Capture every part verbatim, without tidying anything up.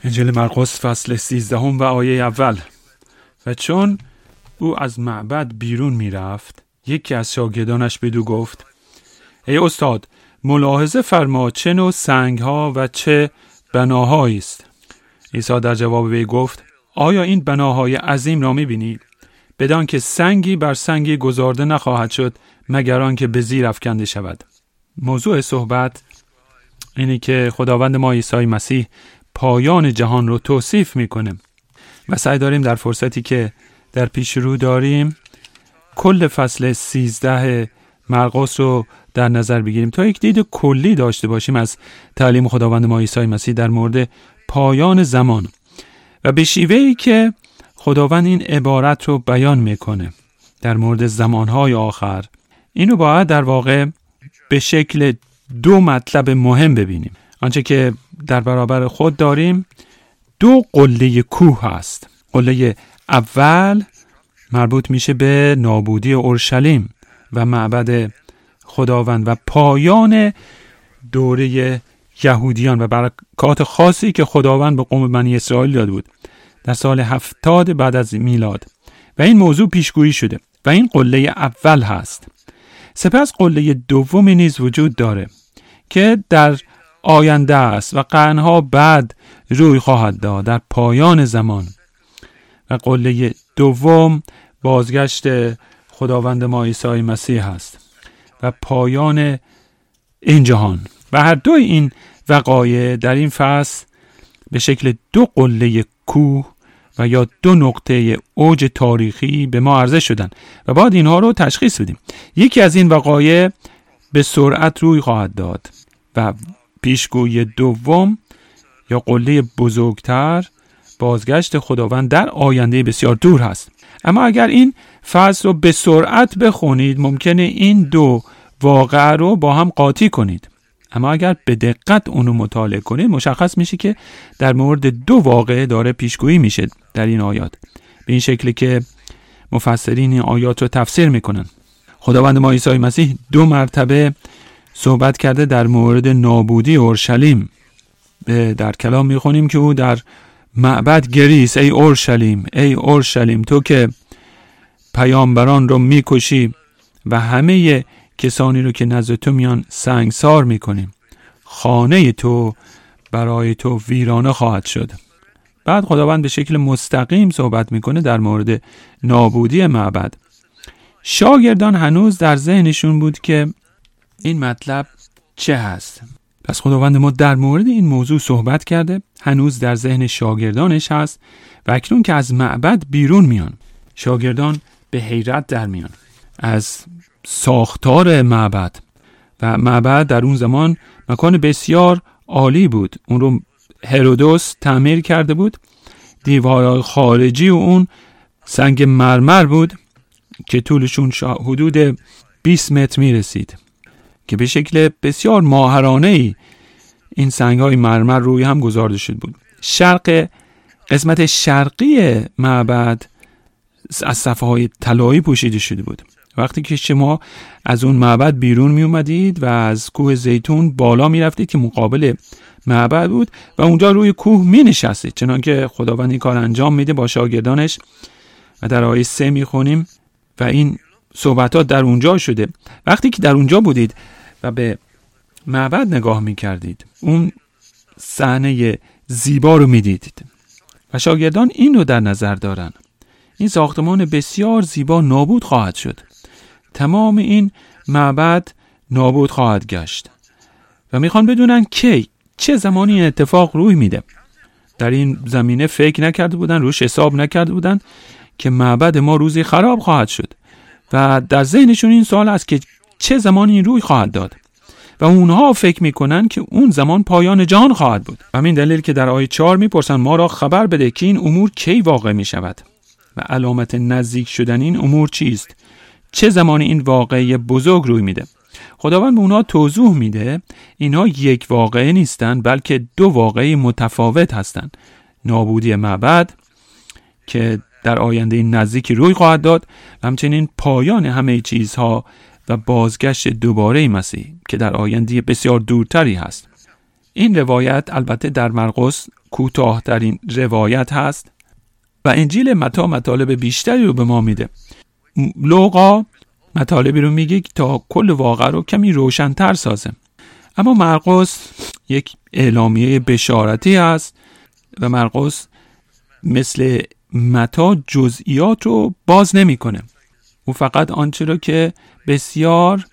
انجیل مرقس فصل سیزدهم و آیه اول. و چون او از معبد بیرون می رفت، یکی از شاگردانش بدو گفت: ای استاد، ملاحظه فرما چه نوع سنگ ها و چه بناهایی است. عیسی در جواب وی گفت: آیا این بناهای عظیم را می بینی؟ بدان که سنگی بر سنگی گذارده نخواهد شد مگر آنکه به زیر افکنده شود. موضوع صحبت اینه که خداوند ما عیسی مسیح پایان جهان رو توصیف میکنه و سعی داریم در فرصتی که در پیش رو داریم کل فصل سیزده مرقس رو در نظر بگیریم تا یک دید کلی داشته باشیم از تعلیم خداوند ما عیسی مسیح در مورد پایان زمان و به شیوهی که خداوند این عبارت رو بیان میکنه در مورد زمانهای آخر. اینو باید در واقع به شکل دو مطلب مهم ببینیم. آنچه که در برابر خود داریم دو قله کوه هست. قله اول مربوط میشه به نابودی اورشلیم و معبد خداوند و پایان دوره یهودیان و برکات خاصی که خداوند به قوم بنی اسرائیل داده بود در سال هفتاد بعد از میلاد و این موضوع پیشگویی شده و این قله اول هست. سپس قله دومی نیز وجود داره که در آینده است و قرنها بعد روی خواهد داد در پایان زمان و قله دوم بازگشت خداوند ما عیسی مسیح است و پایان این جهان. و هر دوی این وقایع در این فصل به شکل دو قله کوه و یا دو نقطه اوج تاریخی به ما عرضه شدن و باید اینها رو تشخیص بدیم. یکی از این وقایع به سرعت روی خواهد داد و پیشگویی دوم یا قله بزرگتر بازگشت خداوند در آینده بسیار دور هست. اما اگر این فصل رو به سرعت بخونید ممکنه این دو واقعه رو با هم قاطی کنید، اما اگر به دقت اونو مطالعه کنید مشخص میشه که در مورد دو واقعه داره پیشگویی میشه در این آیات، به این شکلی که مفسرین این آیات رو تفسیر میکنن. خداوند ما عیسی مسیح دو مرتبه صحبت کرده در مورد نابودی اورشلیم. در کلام میخونیم که او در معبد گریست: ای اورشلیم، ای اورشلیم، تو که پیامبران رو میکشی و همه کسانی رو که نزد تو میان سنگسار میکنیم، خانه تو برای تو ویرانه خواهد شد. بعد خداوند به شکل مستقیم صحبت میکنه در مورد نابودی معبد. شاگردان هنوز در ذهنشون بود که این مطلب چه هست. پس خداوند ما در مورد این موضوع صحبت کرده، هنوز در ذهن شاگردانش هست و اکنون که از معبد بیرون میان شاگردان به حیرت در میان از ساختار معبد. و معبد در اون زمان مکان بسیار عالی بود. اون رو هرودوس تعمیر کرده بود. دیوارهای خارجی و اون سنگ مرمر بود که طولشون حدود بیست متر می رسید که به شکل بسیار ماهرانه‌ای این سنگ‌های مرمر روی هم گذارده شده بود. شرق قسمت شرقی معبد از صفحه‌های طلایی پوشیده شده بود. وقتی که شما از اون معبد بیرون می اومدید و از کوه زیتون بالا می رفتید که مقابل معبد بود و اونجا روی کوه می نشستید، چنانکه خداوند این کار انجام میده با شاگردانش و در آیه سه می خونیم و این صحبتات در اونجا شده. وقتی که در اونجا بودید و به معبد نگاه می کردید اون صحنه زیبا رو می دیدید و شاگردان این رو در نظر دارن: این ساختمان بسیار زیبا نابود خواهد شد. تمام این معبد نابود خواهد گشت و میخوان بدونن کی، چه زمانی این اتفاق روی میده. در این زمینه فکر نکرده بودن، روش حساب نکرده بودن که معبد ما روزی خراب خواهد شد و در ذهنشون این سوال است که چه زمانی این روی خواهد داد و اونها فکر میکنن که اون زمان پایان جهان خواهد بود. همین دلیل که در آیه چهار میپرسن: ما را خبر بده که این امور کی واقع میشود و علامت نزدیک شدن این امور چیست؟ چه زمانی این واقعه بزرگ روی میده؟ خداوند به اونها توضیح میده اینها یک واقعه نیستن بلکه دو واقعه متفاوت هستند. نابودی معبد که در آینده نزدیکی روی خواهد داد و همچنین پایان همه چیزها و بازگشت دوباره مسیح که در آینده بسیار دورتری هست. این روایت البته در مرقس کوتاه‌ترین روایت هست و انجیل متی مطالب بیشتری رو به ما میده. لوقا مطالبی رو میگه تا کل واقعه رو کمی روشن‌تر سازه. اما مرقس یک اعلامیه بشارتی است و مرقس مثل متی جزئیات رو باز نمی‌کنه. او فقط آنچه رو که بسیار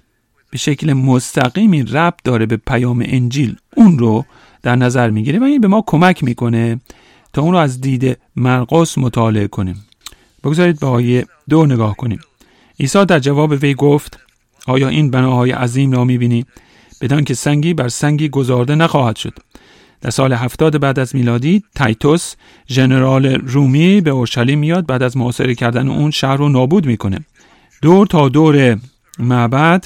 به شکل مستقیمی ربط داره به پیام انجیل اون رو در نظر میگیره و این به ما کمک میکنه تا اون رو از دید مرقس مطالعه کنیم. بگذارید به آیه دو نگاه کنیم. عیسی در جواب وی گفت: آیا این بناهای عظیم را میبینی؟ بدان که سنگی بر سنگی گذارده نخواهد شد. در سال هفتاد بعد از میلادی تایتوس ژنرال رومی به اورشلیم میاد. بعد از محاصره کردن اون شهر رو نابود میکنه. دور تا دور معبد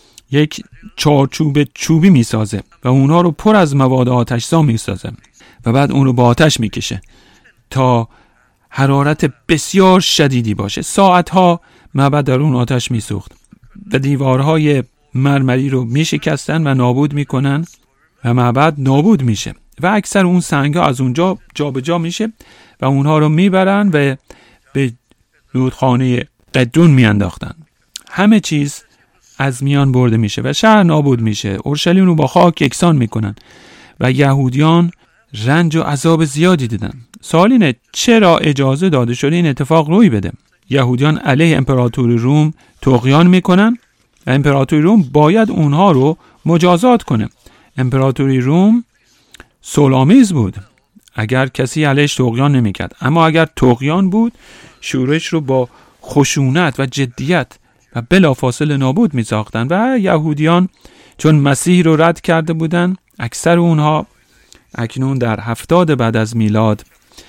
یک چارچوب چوبی میسازه و اونها رو پر از مواد آتش‌زا میسازه و بعد اون رو با آتش میکشه تا حرارت بسیار شدیدی باشه. ساعتها معبد در اون آتش میسوخت و دیوارهای مرمری رو میشکستن و نابود میکنن و معبد نابود میشه و اکثر اون سنگ‌ها از اونجا جابجا میشه و اونها رو میبرن و به رودخانه قدرون میانداختن. همه چیز از میان برده میشه و شهر نابود میشه. اورشلیم رو با خاک یکسان میکنن و یهودیان رنج و عذاب زیادی دیدن. سوال اینه چرا اجازه داده شده این اتفاق روی بده؟ یهودیان علیه امپراتور روم طغیان میکنن و امپراتور روم باید اونها رو مجازات کنه. امپراتوری روم صلح‌آمیز بود اگر کسی علیش طغیان نمیکرد، اما اگر طغیان بود شورش رو با خشونت و جدیت و بلافاصله نابود می ساختن و یهودیان چون مسیح رو رد کرده بودن اکثر اونها اکنون در هفتاد بعد از میلاد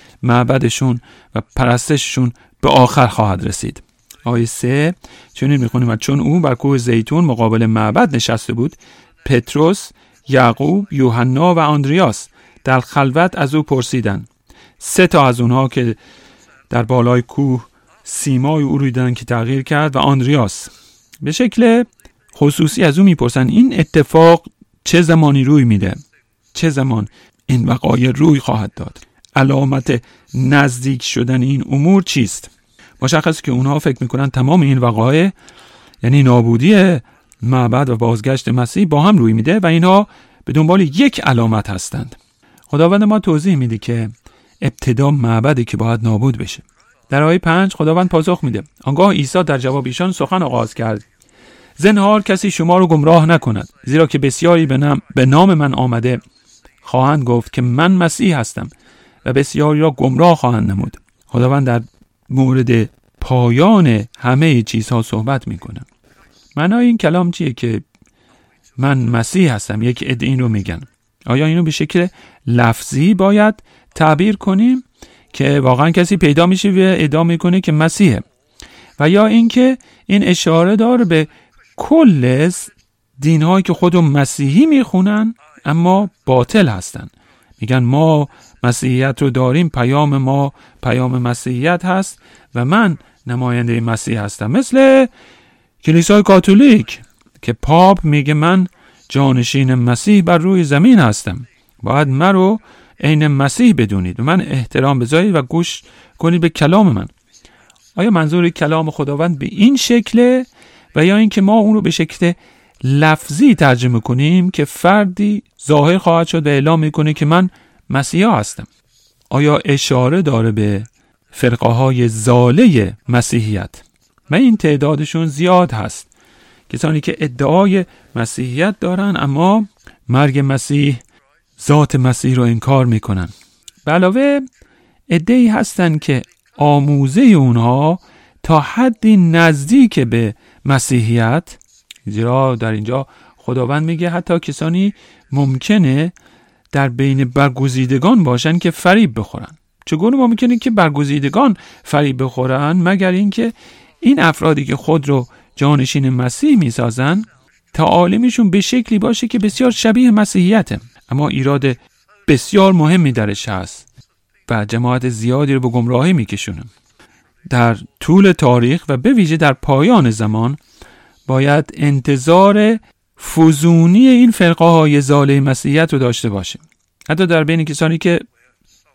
معبدشون و پرستششون به آخر خواهد رسید. آیه سه چنین میخونیم: و چون او بر کوه زیتون مقابل معبد نشسته بود، پتروس، یعقوب، یوحنا و آندریاس در خلوت از او پرسیدند. سه تا از اونها که در بالای کوه سیمای او رو دیدن که تغییر کرد و آندریاس به شکل خصوصی از او میپرسن این اتفاق چه زمانی روی میده؟ چه زمان این وقایع روی خواهد داد؟ علامت نزدیک شدن این امور چیست؟ مشخصه که اونها فکر میکنن تمام این وقایع یعنی نابودی معبد و بازگشت مسیح با هم روی میده و اینها به دنبال یک علامت هستند. خداوند ما توضیح میده که ابتدا معبدی که باید نابود بشه. در آیه پنج خداوند پاسخ میده: آنگاه عیسی در جواب ایشان سخن آغاز کرد: زنهار کسی شما رو گمراه نکند، زیرا که بسیاری به نام, به نام من آمده خواهند گفت که من مسیح هستم و بسیاری را گمراه خواهند نمود. خداوند در مورد پایان همه چیزها صحبت میکنه. معنای این کلام چیه که من مسیح هستم؟ یک عده این رو میگن. آیا اینو به شکل لفظی باید تعبیر کنیم که واقعا کسی پیدا میشه و ادعا میکنه که مسیحه، و یا اینکه این اشاره داره به کل دینهایی که خودم مسیحی میخونن اما باطل هستن؟ میگن ما مسیحیت رو داریم، پیام ما پیام مسیحیت هست و من نماینده مسیح هستم، مثل کلیسای کاتولیک که پاپ میگه من جانشین مسیح بر روی زمین هستم، باید من رو عین مسیح بدونید و من احترام بذارید و گوش کنید به کلام من. آیا منظور کلام خداوند به این شکله و یا اینکه ما اون رو به شکل لفظی ترجمه کنیم که فردی ظاهر خواهد شد و اعلام میکنه که من مسیحا هستم؟ آیا اشاره داره به فرقه های ضاله مسیحیت؟ و این تعدادشون زیاد هست، کسانی که ادعای مسیحیت دارن اما مرگ مسیح، ذات مسیح رو انکار میکنن. به علاوه عده‌ای هستن که آموزه اونها تا حدی نزدیک به مسیحیت، زیرا در اینجا خداوند میگه حتی کسانی ممکنه در بین برگزیدگان باشن که فریب بخورن. چگونه ممکنه که برگزیدگان فریب بخورن مگر اینکه این افرادی که خود رو جانشین مسیح میسازن تعالیمشون به شکلی باشه که بسیار شبیه مسیحیته، اما ایراد بسیار مهمی درش هست و جماعت زیادی رو به گمراهی میکشونه. در طول تاریخ و به ویژه در پایان زمان باید انتظار فزونی این فرقه های ضاله مسیحیت رو داشته باشیم. حتی در بین کسانی که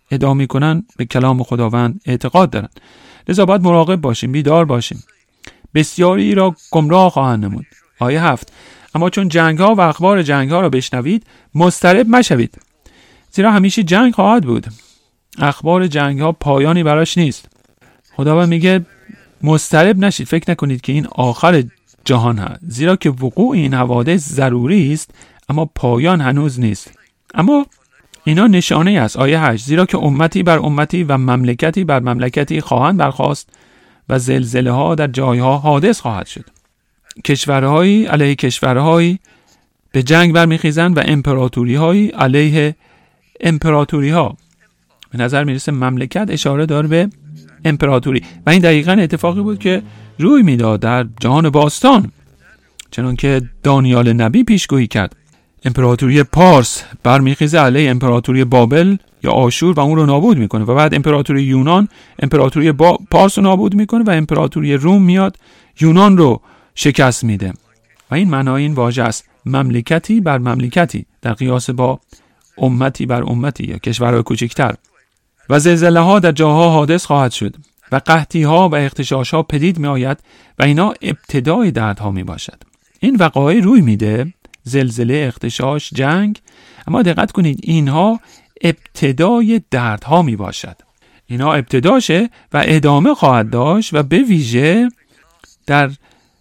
ادعا میکنن به کلام خداوند اعتقاد دارن. لذا باید مراقب باشیم، بیدار باشیم. بسیاری را گمراه خواهند نمود. آیه هفت: اما چون جنگ ها و اخبار جنگ ها را بشنوید مضطرب مشوید، زیرا همیشه جنگ خواهد بود. اخبار جنگ ها پایانی براش نیست. خداوند میگه مضطرب نشید، فکر نکنید که این آخر جهان هست، زیرا که وقوع این حوادث ضروری است اما پایان هنوز نیست. اما اینا نشانه است. آیه هشت: زیرا که امتی بر امتی و مملکتی بر مملکتی خواهند برخاست و زلزله ها در جایها حادث خواهد شد. کشورهایی علیه کشورهایی به جنگ برمیخیزند و امپراتوری هایی علیه امپراتوری ها. به نظر میرسه مملکت اشاره داره به امپراتوری و این دقیقاً اتفاقی بود که روی میداد در جهان باستان، چنان که دانیال نبی پیشگویی کرد. امپراتوری پارس برمیخیزه علیه امپراتوری بابل یا آشور و اون رو نابود میکنه و بعد امپراتوری یونان امپراتوری با... پارس رو نابود میکنه و امپراتوری روم میاد یونان رو شکست میده. و این معنای این واژه است: مملکتی بر مملکتی، در قیاس با امتی بر امتی یا کشورهای کوچکتر. و زلزله ها در جاها حادث خواهد شد و قحطی ها و اغتشاش ها پدید می آید و اینا ابتدای دردها می باشد. این وقایع روی میده، زلزله، اغتشاش، جنگ، اما دقت کنید اینها ابتدای دردها می باشد. اینا ابتداشه و ادامه خواهد داشت و به ویژه در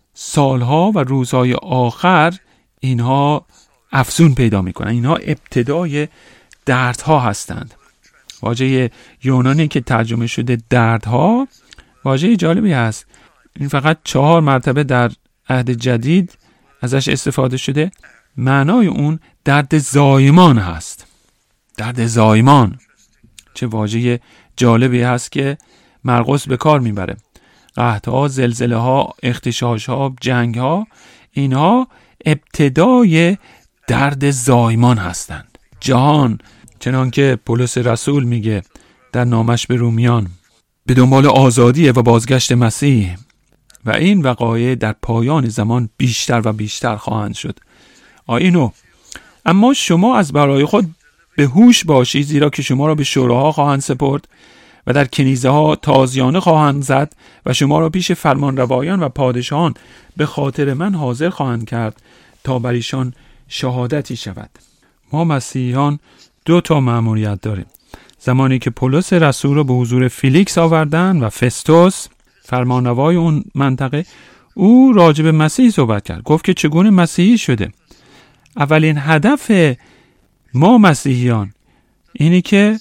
سالها و روزهای آخر اینها افزون پیدا می کنند. اینها ابتدای دردها هستند. واژه یونانی که ترجمه شده دردها واژه جالبی هست. این فقط چهار مرتبه در عهد جدید ازش استفاده شده. معنای اون درد زایمان هست. درد زایمان چه واژه جالبی هست که مرقس به کار میبره. قحط‌ها، زلزله‌ها، اغتشاش‌ها، جنگ‌ها، اینها ابتدای درد زایمان هستند. جهان چنان که پولس رسول میگه در نامش به رومیان به دنبال آزادی و بازگشت مسیح و این وقایع در پایان زمان بیشتر و بیشتر خواهند شد. آینو اما شما از برای خود به هوش باشید، زیرا که شما را به شوراها خواهند سپرد و در کنیزه ها تازیانه خواهند زد و شما را پیش فرمانروایان و پادشاهان به خاطر من حاضر خواهند کرد تا بر ایشان شهادتی شود. ما مسیحیان دو تا مأموریت داریم. زمانی که پولس رسول رو به حضور فیلیکس آوردن و فستوس فرمانروای اون منطقه، او راجع به مسیح صحبت کرد. گفت که چگونه مسیحی شده. اولین هدف ما مسیحیان اینی که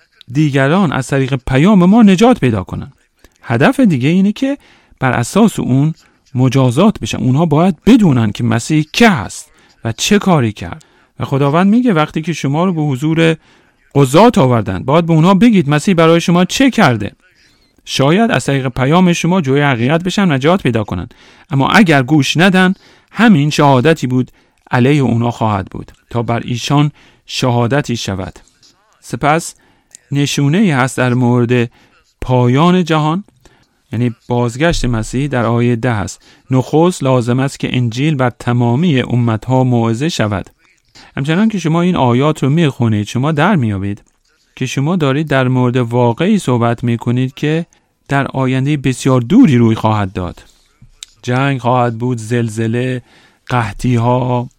دیگران از طریق پیام ما نجات پیدا کنن. هدف دیگه اینه که بر اساس اون مجازات بشن. اونها باید بدونن که مسیح که هست و چه کاری کرد. و خداوند میگه وقتی که شما رو به حضور قضات آوردن باید به اونها بگید مسیح برای شما چه کرده. شاید از طریق پیام شما جوی حقیقت بشن، نجات پیدا کنن. اما اگر گوش ندن، همین شهادتی بود علیه اونا خواهد بود تا بر ایشان شهادتی شود. سپس نشونه ای هست در مورد پایان جهان، یعنی بازگشت مسیح. در آیه ده هست: نخست لازم است که انجیل بر تمامی امتها موعظه شود. همچنان که شما این آیات رو میخونید شما در میابید که شما دارید در مورد واقعی صحبت میکنید که در آینده بسیار دوری روی خواهد داد. جنگ خواهد بود، زلزله، قحطی ها،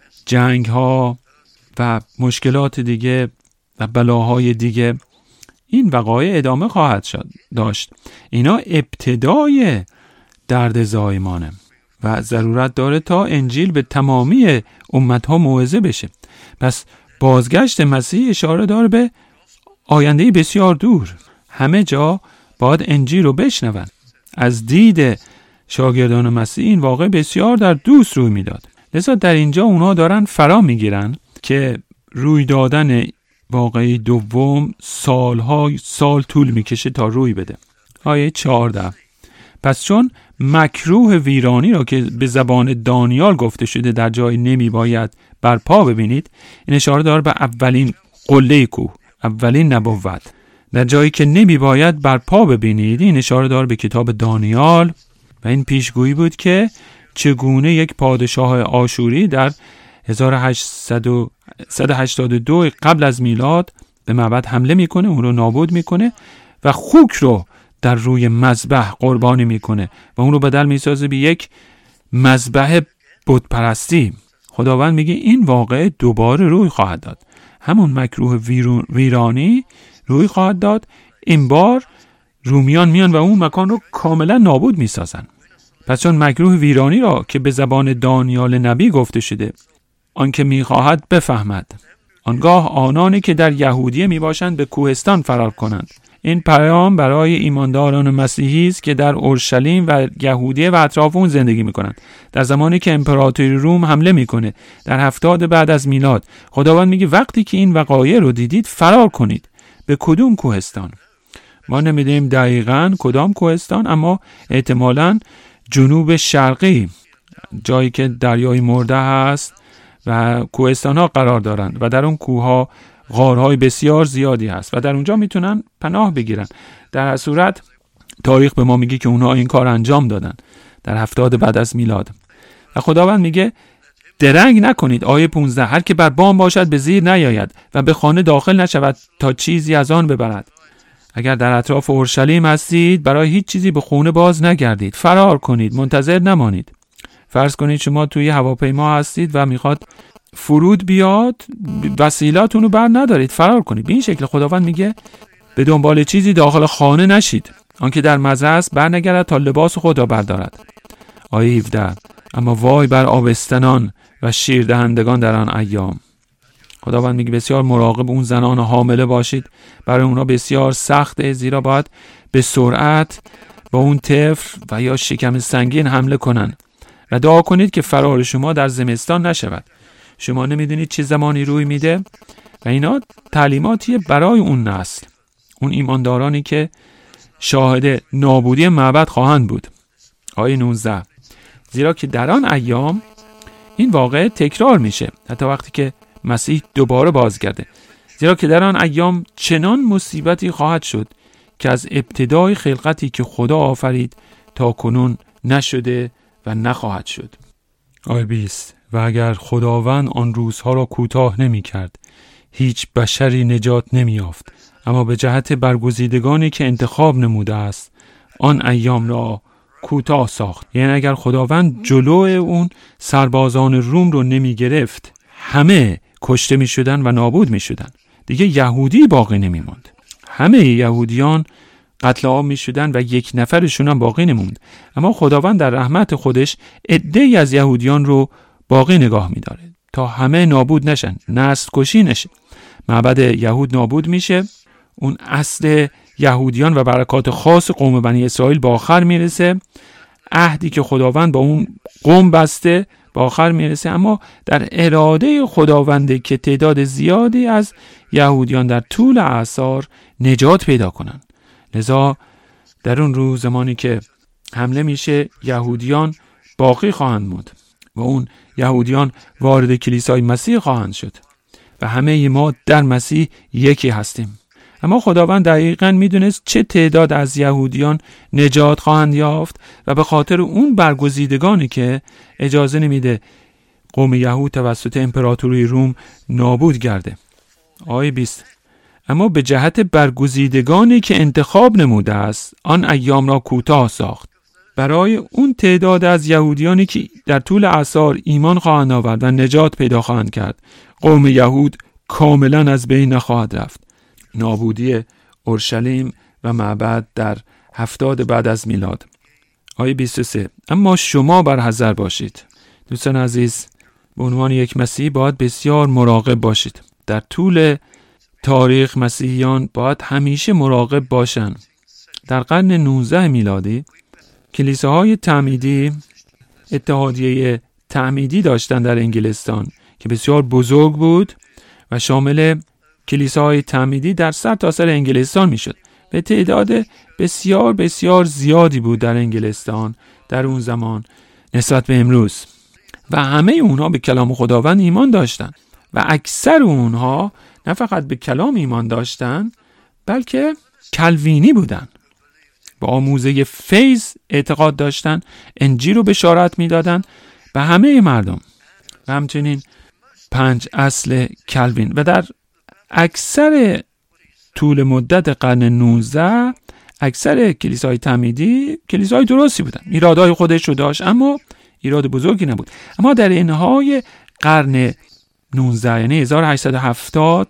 جنگ ها و مشکلات دیگه و بلاهای دیگه. این وقایع ادامه خواهد شد داشت. اینا ابتدای درد زایمانه و ضرورت داره تا انجیل به تمامی امتها موعظه بشه. پس بازگشت مسیح اشاره داره به آینده بسیار دور. همه جا باید انجیل رو بشنون. از دید شاگردان مسیح این واقع بسیار در دوست روی میداد. لذا در اینجا اونها دارن فرا میگیرن که روی دادن واقعی دوم سالها سال طول میکشه تا روی بده. آیه چهارده: پس چون مکروه ویرانی را که به زبان دانیال گفته شده در جای نمی باید برپا ببینید، این اشاره داره به اولین قله کوه، اولین نبوت. در جایی که نمی باید برپا ببینید، این اشاره داره به کتاب دانیال و این پیشگویی بود که چگونه یک پادشاه آشوری در هزار و هشتصد و هشتاد و دو قبل از میلاد به معبد حمله میکنه، اون رو نابود میکنه و خوک رو در روی مذبح قربانی میکنه و اون رو بدل میسازه به یک مذبح بت پرستی. خداوند میگه این واقعه دوباره روی خواهد داد، همون مکروه ویرانی روی خواهد داد. این بار رومیان میان و اون مکان رو کاملا نابود میسازن. پس چون مکروه ویرانی را که به زبان دانیال نبی گفته شده آن که میخواهد بفهمد، آنگاه آنانی که در یهودیه میباشند به کوهستان فرار کنند. این پیام برای ایمانداران مسیحی است که در اورشلیم و یهودیه و اطراف اون زندگی میکنند. در زمانی که امپراتوری روم حمله میکنه در هفتاد بعد از میلاد، خداوند میگه وقتی که این وقایع رو دیدید فرار کنید. به کدوم کوهستان؟ ما نمیدونیم دقیقاً کدام کوهستان، اما احتمالاً جنوب شرقی، جایی که دریای مرده هست و کوهستان ها قرار دارند و در اون کوه ها غارهای بسیار زیادی هست و در اونجا میتونن پناه بگیرن. در هر صورت تاریخ به ما میگه که اونها این کار انجام دادن در هفتاد بعد از میلاد. و خداوند میگه درنگ نکنید. آیه پانزده، هر که بر بام باشد به زیر نیاید و به خانه داخل نشود تا چیزی از آن ببرد. اگر در اطراف اورشلیم هستید برای هیچ چیزی به خونه باز نگردید، فرار کنید، منتظر نمانید. فرض کنید شما توی هواپیما هستید و میخواد فرود بیاد، وسیلاتون رو بر ندارید، فرار کنید. به این شکل خداوند میگه به دنبال چیزی داخل خانه نشید. آنکه در مزه است بر نگرد تا لباس خود را بردارد. آیه هفده، اما وای بر آبستنان و شیردهندگان در آن ایام. خداوند میگه بسیار مراقب اون زنان حامله باشید، برای اونا بسیار سخته، زیرا باید به سرعت با اون طفل و یا شکم سنگین حمله کنن. و دعا کنید که فرار شما در زمستان نشود. شما نمیدونید چه زمانی روی میده و اینا تعلیماتیه برای اون نسل، اون ایماندارانی که شاهد نابودی معبد خواهند بود. آیه نوزده، زیرا که در آن ایام این واقعه تکرار میشه حتی وقتی که مسیح دوباره بازگرده. زیرا که در آن ایام چنان مصیبتی خواهد شد که از ابتدای خلقتی که خدا آفرید تا کنون نشده و نخواهد شد. آیه بیست، و اگر خداوند آن روزها را کوتاه نمی کرد هیچ بشری نجات نمی یافت، اما به جهت برگزیدگانی که انتخاب نموده است آن ایام را کوتاه ساخت. یعنی اگر خداوند جلو اون سربازان روم رو نمی گرفت همه کشته می شدن و نابود می شدن، دیگه یهودی باقی نمی موند. همه یهودیان قتل عام می شدن و یک نفرشون هم باقی نموند. اما خداوند در رحمت خودش عده‌ای از یهودیان رو باقی نگاه می داره تا همه نابود نشن، نسل کشی نشه. معبد یهود نابود میشه، اون اصل یهودیان و برکات خاص قوم بنی اسرائیل با آخر میرسه، عهدی که خداوند با اون قوم بسته با آخر میرسه. اما در اراده خداونده که تعداد زیادی از یهودیان در طول اعصار نجات پیدا کنن. لذا در اون روز زمانی که حمله میشه یهودیان باقی خواهند موند و اون یهودیان وارد کلیسای مسیح خواهند شد و همه ما در مسیح یکی هستیم. اما خداوند دقیقاً میدونست چه تعداد از یهودیان نجات خواهند یافت و به خاطر اون برگزیدگانی که اجازه نمیده قوم یهود توسط امپراتوری روم نابود گرده. آیه بیست، اما به جهت برگزیدگانی که انتخاب نموده است آن ایام را کوتاه ساخت. برای اون تعداد از یهودیانی که در طول اعصار ایمان خواهند آورد و نجات پیدا خواهند کرد، قوم یهود کاملا از بین نخواهد رفت. نابودی اورشلیم و معبد در هفتاد بعد از میلاد. آیه بیست و سه، اما شما برحذر باشید. دوستان عزیز، به عنوان یک مسیحی باید بسیار مراقب باشید. در طول تاریخ مسیحیان باید همیشه مراقب باشن. در قرن نوزده میلادی کلیساهای تعمیدی اتحادیه تعمیدی داشتن در انگلستان که بسیار بزرگ بود و شامل کلیساهای تعمیدی در سر تا سر انگلستان میشد. به تعداد بسیار بسیار زیادی بود در انگلستان در اون زمان نسبت به امروز و همه اونها به کلام خداوند ایمان داشتن و اکثر اونها نه فقط به کلام ایمان داشتن بلکه کلوینی بودن، با آموزه فیض اعتقاد داشتن، انجیل رو بشارت میدادن به همه مردم و همچنین پنج اصل کلوین. و در اکثر طول مدت قرن نوزده اکثر کلیساهای تعمیدی کلیساهای درستی بودن، ایرادهای خودش رو داشت اما ایراد بزرگی نبود. اما در انتهای قرن نوزده یعنی هزار و هشتصد و هفتاد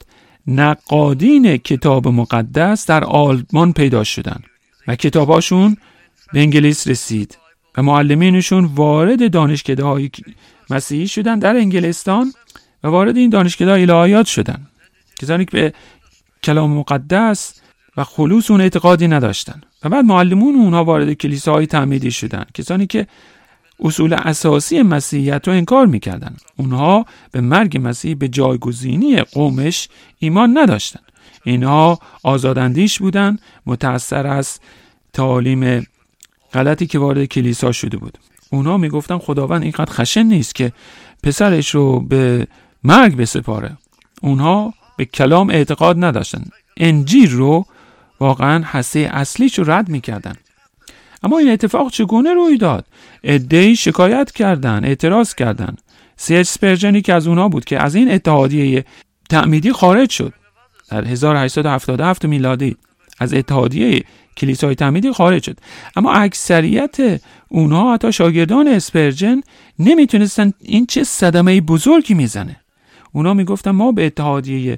نقادین کتاب مقدس در آلمان پیدا شدن و کتاباشون به انگلیس رسید و معلمینشون وارد دانشکده‌های مسیحی شدن در انگلستان و وارد این دانشکده الهیات شدن، کسانی که به کلام مقدس و خلوص اون اعتقادی نداشتن. و بعد معلمون اونها وارد کلیساهای تعمیدی شدن، کسانی که اصول اساسی مسیحیت رو انکار میکردن. اونها به مرگ مسیح به جایگزینی قومش ایمان نداشتن. اینها آزاداندیش بودن، متأثر از تعالیم غلطی که وارد کلیسا شده بود. اونها میگفتن خداوند اینقدر خشن نیست که پسرش رو به مرگ بسپاره. اونها به کلام اعتقاد نداشتن، انجیل رو واقعا هسته اصلیش رو رد میکردن. اما این اتفاق چگونه روی داد؟ عده‌ای شکایت کردن، اعتراض کردن. سی اچ اسپرجنی که از اونها بود که از این اتحادیه تعمیدی خارج شد در هزار و هشتصد و هفتاد و هفت میلادی، از اتحادیه کلیسای تعمیدی خارج شد. اما اکثریت اونها، حتی شاگردان اسپرجن، نمیتونستن این چه صدمه بزرگی میزنه. اونها میگفتن ما به اتحادیه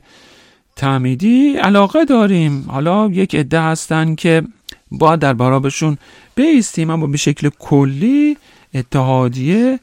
تعمیدی علاقه داریم، حالا یک عده هستن که باید در برابرشون بایستیم، اما به شکل کلی اتحادیه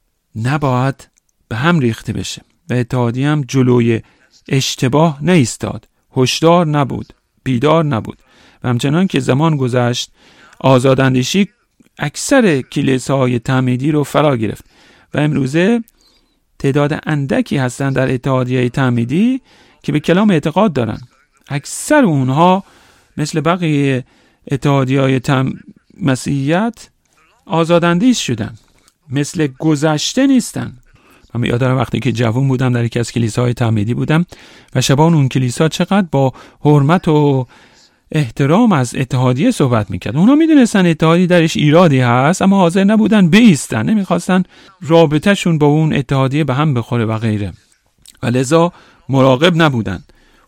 نباید به هم ریخته بشه و اتحادیه هم جلوی اشتباه نایستاد، هشدار نبود، بیدار نبود. و همچنان که زمان گذشت آزاداندیشی اکثر کلیساهای تعمیدی رو فرا گرفت و امروزه تعداد اندکی هستن در اتحادیه تعمیدی که به کلام اعتقاد دارن. اکثر اونها مثل بقیه اتحادیه‌های تم... مسیحیت آزاداندیش شدن، مثل گذشته نیستن. من یادم وقتی که جوان بودم در یکی از کلیساهای تعمیدی بودم و شبان اون کلیسا چقدر با حرمت و احترام از اتحادیه صحبت میکرد. اونا میدونستن اتحادیه درش ایرادی هست اما حاضر نبودن بایستن، نمیخواستن رابطهشون با اون اتحادیه به هم بخوره و غیره، و لذا مراقب نبودن،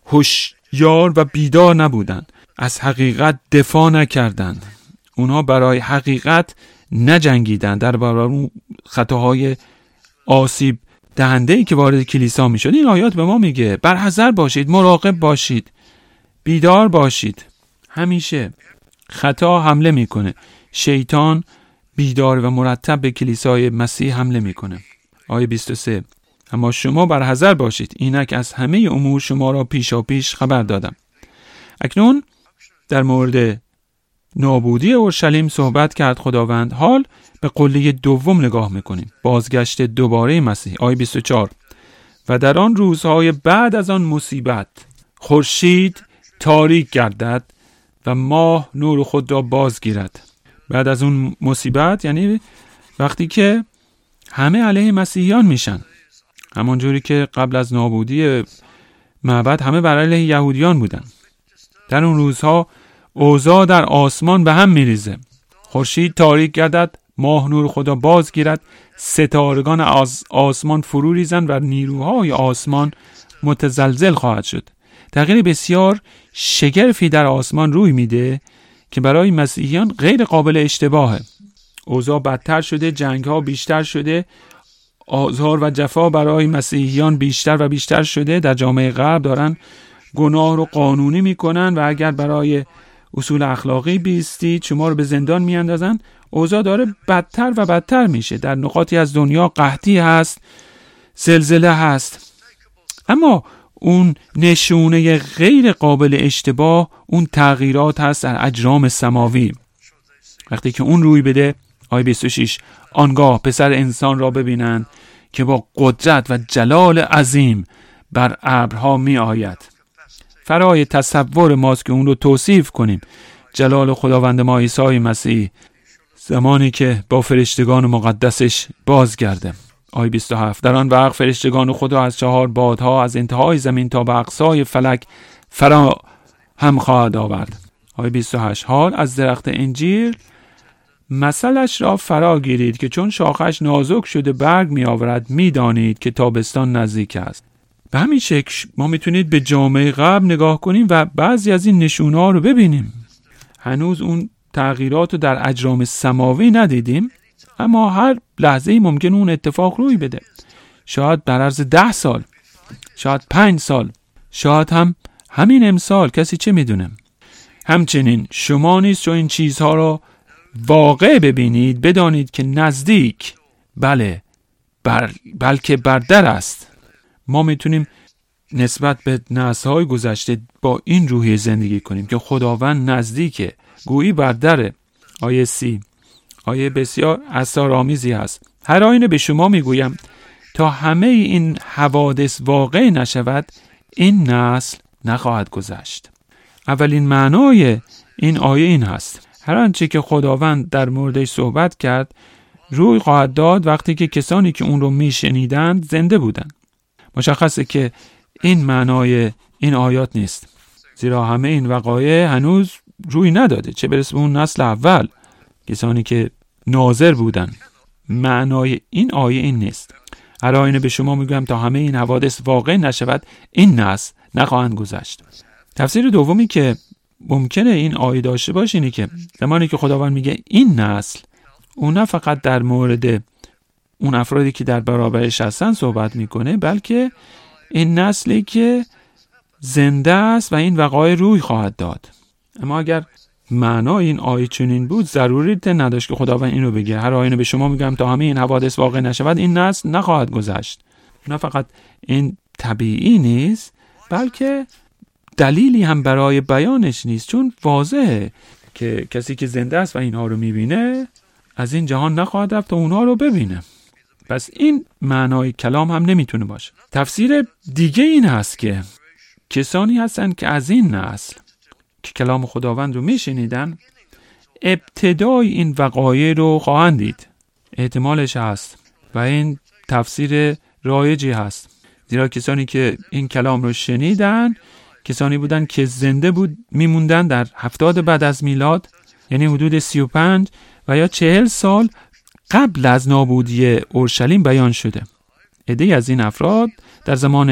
هوشیار و بیدار نبودن، از حقیقت دفاع نکردند. اونها برای حقیقت نجنگیدن، در برابر اون خطاهای آسیب دهنده‌ای که وارد کلیسا میشد. این آیات به ما میگه برحذر باشید، مراقب باشید، بیدار باشید. همیشه خطا حمله میکنه، شیطان بیدار و مرتب به کلیسای مسیح حمله میکنه. آیه بیست و سه: اما شما برحذر باشید، اینک از همه امور شما را پیشا پیش خبر دادم. اکنون در مورد نابودی اورشلیم صحبت کرد خداوند. حال به قله دوم نگاه میکنیم، بازگشت دوباره مسیح. آیه بیست و چهار: و در آن روزهای بعد از آن مصیبت خورشید تاریک گردد و ماه نور خود را بازگیرد. بعد از اون مصیبت یعنی وقتی که همه علیه مسیحیان میشن، همونجوری که قبل از نابودی معبد همه بر علیه یهودیان بودن. در اون روزها اوضاع در آسمان به هم میریزه، خورشید تاریک گردد، ماه نور خود را بازگیرد، ستارگان از آسمان فرو ریزند و نیروهای آسمان متزلزل خواهد شد. تغییر بسیار شگرفی در آسمان روی میده که برای مسیحیان غیر قابل اشتباهه. اوضاع بدتر شده، جنگ‌ها بیشتر شده، آزار و جفا برای مسیحیان بیشتر و بیشتر شده. در جامعه غرب دارن گناه رو قانونی میکنن و اگر برای اصول اخلاقی بیستید شما رو به زندان میاندازن. اوضاع داره بدتر و بدتر میشه. در نقاطی از دنیا قحطی هست، زلزله هست. اما اون نشونه غیر قابل اشتباه اون تغییرات هست در اجرام سماوی. وقتی که اون روی بده، آیه بیست و شش: آنگاه پسر انسان را ببینند که با قدرت و جلال عظیم بر ابرها می آید. فرای تصور ماست که اون رو توصیف کنیم. جلال خداوند ما عیسی مسیح زمانی که با فرشتگان مقدسش بازگرده. آیه بیست و هفت: در آن وقت فرشتگان خدا از چهار بادها از انتهای زمین تا به اقصای فلک فرا هم خواهد آورد. آیه بیست و هشت: حال از درخت انجیر مثلش را فرا گیرید که چون شاخش نازک شده برگ می آورد، می دانید که تابستان نزدیک است. به همین شکل ما میتونید به جامعه قبل نگاه کنیم و بعضی از این نشونه‌ها رو ببینیم. هنوز اون تغییرات رو در اجرام سماوی ندیدیم، اما هر لحظه‌ای ممکن اون اتفاق روی بده. شاید در عرض ده سال، شاید پنج سال، شاید هم همین امسال، کسی چه میدونه. همچنین شما نیز چون این چیزها رو واقع ببینید، بدانید که نزدیک، بله بر بلکه بر در است. ما میتونیم نسبت به نسل‌های گذشته با این روحیه زندگی کنیم که خداوند نزدیکه، گویی بر دره. آیه سی آیه بسیار اسرارآمیزی هست. هر آینه به شما میگویم تا همه این حوادث واقع نشود، این نسل نخواهد گذشت. اولین معنای این آیه این هست: هر آنچه که خداوند در موردش صحبت کرد روی خواهد داد وقتی که کسانی که اون رو میشنیدند زنده بودند. مشخصه که این معنای این آیات نیست، زیرا همه این وقایع هنوز روی نداده، چه برسه به اون نسل اول، کسانی که ناظر بودن. معنای این آیه این نیست. هر آینه به شما میگم تا همه این حوادث واقع نشود، این نسل نخواهند گذشت. تفسیر دومی که ممکنه این آیه داشته باشه اینه که زمانی که خداوند میگه این نسل، اون نه فقط در مورد اون افرادی که در برابرش هستن صحبت میکنه، بلکه این نسلی که زنده است و این وقایع روی خواهد داد. اما اگر معنای این آیه چنین بود، ضروریت نداشت که خداوند اینو بگه: هر آینه به شما میگم تا همه این حوادث واقع نشود، این نسل نخواهد گذشت. نه فقط این طبیعی نیست، بلکه دلیلی هم برای بیانش نیست، چون واضحه که کسی که زنده است و اینها رو میبینه از این جهان نخواهد رفت تا اونها رو ببینه. پس این معنای کلام هم نمیتونه باشه. تفسیر دیگه این هست که کسانی هستن که از این نسل که کلام خداوند رو میشنیدن ابتدای این وقایع رو خواهند دید. احتمالش هست و این تفسیر رایجی هست، زیرا کسانی که این کلام رو شنیدن کسانی بودن که زنده بود میموندن در هفتاد بعد از میلاد، یعنی حدود سی و پنج و یا چهل سال قبل از نابودی اورشلیم بیان شده. عده‌ای از این افراد در زمان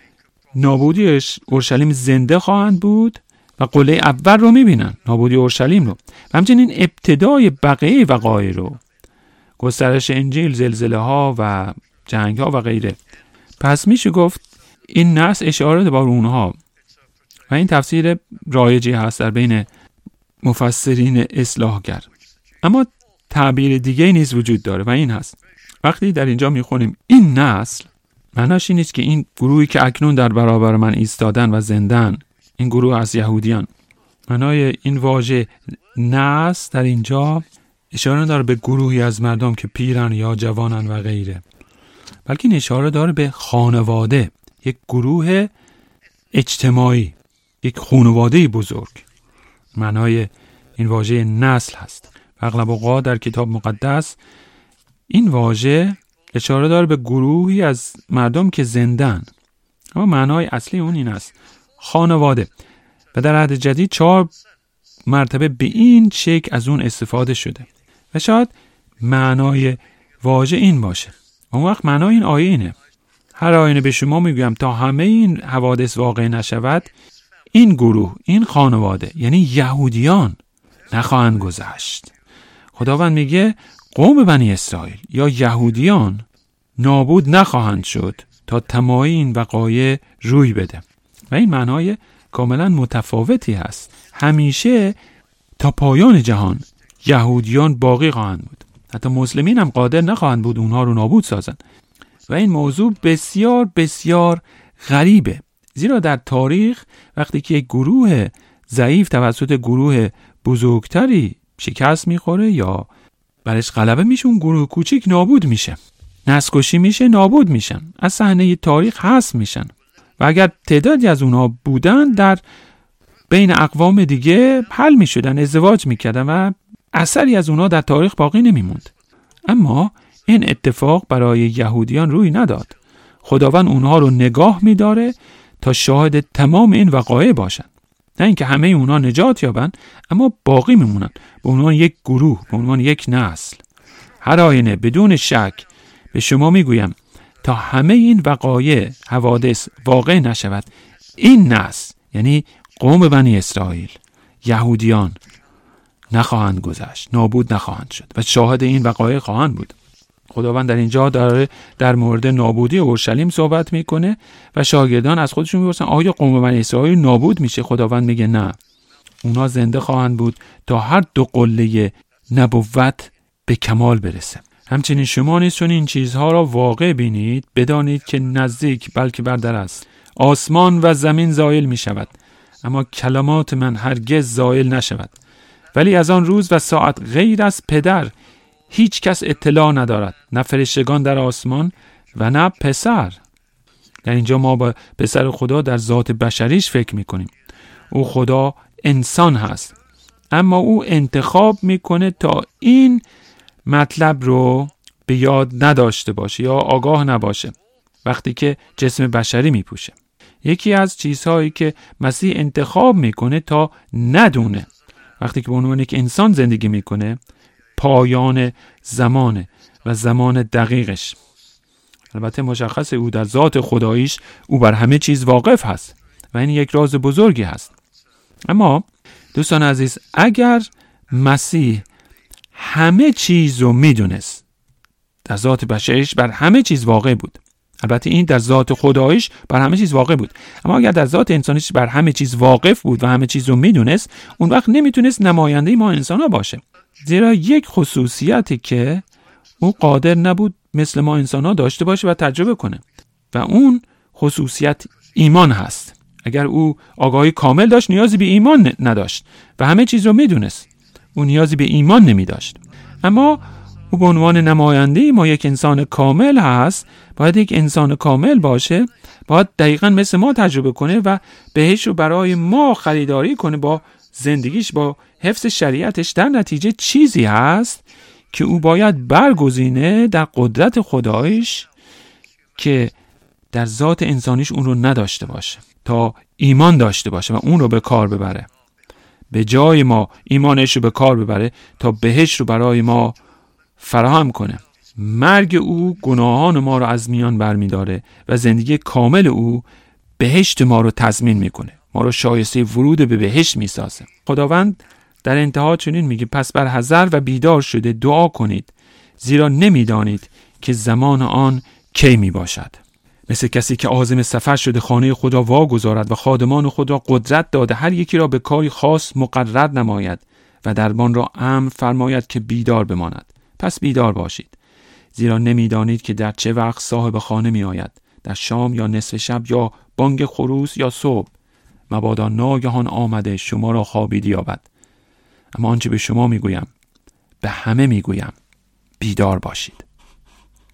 نابودی اورشلیم زنده خواهند بود و قله اول رو میبینن، نابودی اورشلیم رو، و همچنین ابتدای بقیه وقایع رو، گسترش انجیل، زلزله ها و جنگ ها و غیره. پس میشه گفت این نسل اشاره به اونها و این تفسیر رایجی هست در بین مفسرین اصلاحگر. اما تعبیر دیگه نیز وجود داره و این هست: وقتی در اینجا میخونیم این نسل، معناش این نیست که این گروهی که اکنون در برابر من ایستادن و زندن، این گروه از یهودیان. معنای این واژه نسل در اینجا اشاره داره به گروهی از مردم که پیرن یا جوانن و غیره، بلکه این اشاره داره به خانواده، یک گروه اجتماعی، یک خانواده بزرگ. معنای این واژه نسل هست. اغلب اوقات در کتاب مقدس این واژه اشاره داره به گروهی از مردم که زندن، اما معنای اصلی اون این است: خانواده. و در عهد جدید چهار مرتبه به این شکل از اون استفاده شده و شاید معنای واژه این باشه. اون وقت معنای این آیه اینه: هر آینه به شما میگویم تا همه این حوادث واقع نشود، این گروه، این خانواده، یعنی یهودیان، نخواهند گذشت. خداوند میگه قوم بنی اسرائیل یا یهودیان نابود نخواهند شد تا تمام این وقایع روی بده. و این معنای کاملا متفاوتی هست. همیشه تا پایان جهان یهودیان باقی خواهند بود. حتی مسلمین هم قادر نخواهند بود اونها رو نابود سازند. و این موضوع بسیار بسیار غریبه، زیرا در تاریخ وقتی که یک گروه ضعیف توسط گروه بزرگتری شکست میخوره یا برش غلبه میشه، اون گروه کوچیک نابود میشه، نسل‌کشی میشه، نابود میشن، از صحنه تاریخ حذف میشن. و اگر تعدادی از اونها بودن در بین اقوام دیگه حل میشدن، ازدواج میکردن و اثری از اونها در تاریخ باقی نمیموند. اما این اتفاق برای یهودیان روی نداد. خداوند اونها رو نگاه میداره تا شاهد تمام این وقایع باشن. نه اینکه همه اونها نجات یابن، اما باقی میمونن به عنوان یک گروه، به عنوان یک نسل. هر آینه بدون شک به شما میگویم تا همه این وقایع حوادث واقع نشود، این نسل یعنی قوم بنی اسرائیل، یهودیان نخواهند گذشت، نابود نخواهند شد و شاهد این وقایع خواهند بود. خداوند در اینجا داره در مورد نابودی اورشلیم صحبت میکنه و شاگردان از خودشون میپرسن آیا قوم بنی اسرائیل نابود میشه؟ خداوند میگه نه، اونا زنده خواهند بود تا هر دو قله نبوت به کمال برسه. همچنین شما نیز چون این چیزها را واقع بینید، بدانید که نزدیک بلکه بر در است. آسمان و زمین زائل می شود، اما کلمات من هرگز زائل نشود. ولی از آن روز و ساعت غیر از پدر هیچ کس اطلاع ندارد، نه فرشتگان در آسمان و نه پسر. در اینجا ما با پسر خدا در ذات بشریش فکر می کنیم. او خدا انسان هست، اما او انتخاب میکنه تا این مطلب رو به یاد نداشته باشه یا آگاه نباشه وقتی که جسم بشری میپوشه. یکی از چیزهایی که مسیح انتخاب میکنه تا ندونه وقتی که به عنوان یک انسان زندگی میکنه پایان زمانه و زمان دقیقش. البته مشخصه او در ذات خداییش او بر همه چیز واقف هست و این یک راز بزرگی هست. اما دوستان عزیز، اگر مسیح همه چیز رو میدونست، در ذات بشریش بر همه چیز واقع بود، البته این در ذات خداییش بر همه چیز واقع بود، اما اگر در ذات انسانیش بر همه چیز واقف بود و همه چیز رو میدونست، اون وقت نمیتونست نماینده ما انسان ها باشه، زیرا یک خصوصیتی که او قادر نبود مثل ما انسان ها داشته باشه و تجربه کنه و اون خصوصیت ایمان هست. اگر او آگاهی کامل داشت نیازی به ایمان نداشت و همه چیز رو میدونست، او نیازی به ایمان نمی داشت. اما او به عنوان نماینده ما یک انسان کامل هست، باید یک انسان کامل باشه، باید دقیقاً مثل ما تجربه کنه و بهش رو برای ما خریداری کنه با زندگیش، با حفظ شریعتش. در نتیجه چیزی هست که او باید برگزینه در قدرت خدایش که در ذات انسانیش اون رو نداشته باشه تا ایمان داشته باشه و اون رو به کار ببره، به جای ما ایمانش رو به کار ببره تا بهشت رو برای ما فراهم کنه. مرگ او گناهان ما رو از میان برمی داره و زندگی کامل او بهشت ما رو تضمین میکنه، ما رو شایسته ورود به بهشت میسازه. خداوند در انتها چنین میگه پس بر حذر و بیدار شده دعا کنید، زیرا نمیدانید که زمان آن کی می باشد. مثل کسی که عازم سفر شده خانه خود را واگذارد و خادمان خود را قدرت داده هر یکی را به کاری خاص مقرر نماید و دربان را امر فرماید که بیدار بماند. پس بیدار باشید، زیرا نمیدانید که در چه وقت صاحب خانه می آید، در شام یا نصف شب یا بانگ خروس یا صبح، مبادا ناگهان آمده شما را خوابیده یابد. اما آنچه به شما میگویم به همه میگویم، بیدار باشید.